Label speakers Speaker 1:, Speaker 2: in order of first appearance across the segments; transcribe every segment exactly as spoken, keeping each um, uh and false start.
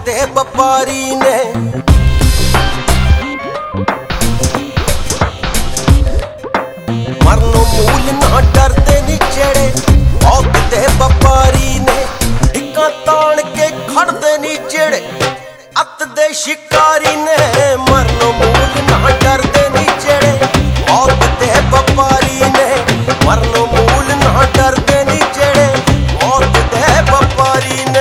Speaker 1: ਦੇ ਵਪਾਰੀ ਨੇ ਮਰਨੋਂ ਮੂਲ ਨਾ ਡਰਦੇ ਨੀ ਜਿਹੜੇ ਮੌਤ ਦੇ ਵਪਾਰੀ ਨੇ ਇੱਕਾਂ ਤਾਣ ਕੇ ਖੜਦੇ ਨੀ ਜਿਹੜੇ ਅੱਤ ਦੇ ਸ਼ਿਕਾਰੀ ਨੇ ਮਰਨੋਂ ਮੂਲ ਨਾ ਡਰਦੇ ਨੀ ਜਿਹੜੇ ਮੌਤ ਦੇ ਵਪਾਰੀ ਨੇ ਮਰਨੋਂ ਮੂਲ ਨਾ ਡਰਦੇ ਨੀ ਜਿਹੜੇ ਮੌਤ ਦੇ ਵਪਾਰੀ ਨੇ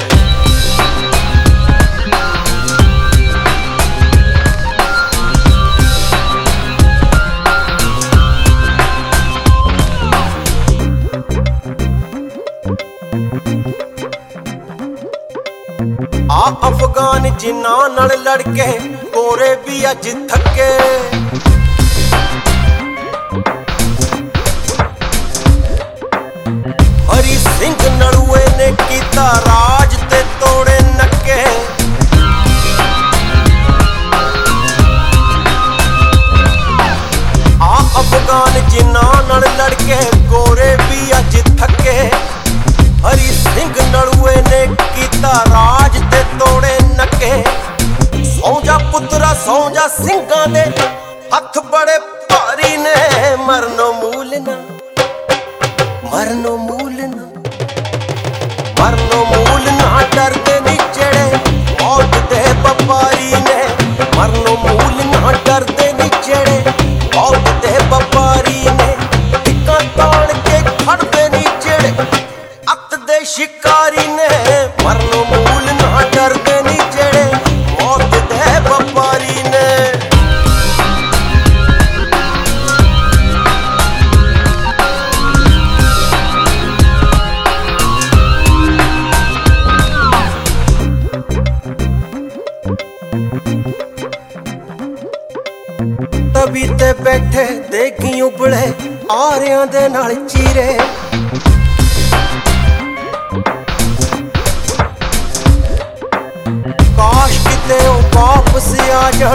Speaker 1: ਆ ਅਫਗਾਨ ਜਿਨ੍ਹਾਂ ਨਾਲ ਲੜ ਕੇ ਗੋਰੇ ਵੀ ਅੱਜ ਥੱਕੇ ਹਰੀ ਸਿੰਘ ਨਲੂਏ ਨੇ ਕੀਤਾ ਰਾਜ ਤੇ ਤੋੜੇ ਨੱਕੇ ਆ ਅਫਗਾਨ ਜਿਨ੍ਹਾਂ ਨਾਲ ਲੜ ਕੇ ਗੋਰੇ ਵੀ ਅੱਜ ਥੱਕੇ ਹਰੀ ਸਿੰਘ ਨਲੂਏ ਨੇ ਕੀਤਾ ਰਾਜ ਤੇ ਤੋੜੇ ਨੱਕੇ ਸੌਂ ਜਾ ਪੁੱਤਰਾ ਸੌਂ ਜਾ ਸਿੰਘਾਂ ਦੇ ਹੱਥ ਬੜੇ ਭਾਰੀ ਨੇ ਮਰਨੋਂ ਮੂਲ ਨਾ ਮਰਨੋਂ ਮੂਲ ਨਾ ਮਰਨੋਂ ਮੂਲ ਨਾ ਡਰਦੇ ਨੀ ਜਿਹੜੇ ਮੌਤ ਦੇ ਵਪਾਰੀ ਨੇ ਮਰਨੋਂ ਮੂਲ ਨਾ ਡਰਦੇ ਨੀ ਜਿਹੜੇ ਮੌਤ ਦੇ ਵਪਾਰੀ ਨੇ ਇੱਕਾਂ ਤਾਣ ਕੇ ਖੜਦੇ ਨੀ ਜਿਹੜੇ ਅੱਤ ਦੇ ਸ਼ਿਕਾਰੀ ਨੇ ਮਰਨੋਂ ਮੂਲ ਨਾ ਡਰਦੇ ਨੀ ਜਿਹੜੇ ਮੌਤ ਦੇ ਵਪਾਰੀ ਨੇ ਤਵੀ ਤੇ ਬੈਠੇ ਦੇਖੀ ਉਬਲੇ ਆਰਿਆਂ ਦੇ ਨਾਲ ਚੀਰੇ ਕਾਸ਼ ਕਿਤੇ ਉਹ ਵਾਪਸ ਆ ਜਾਣ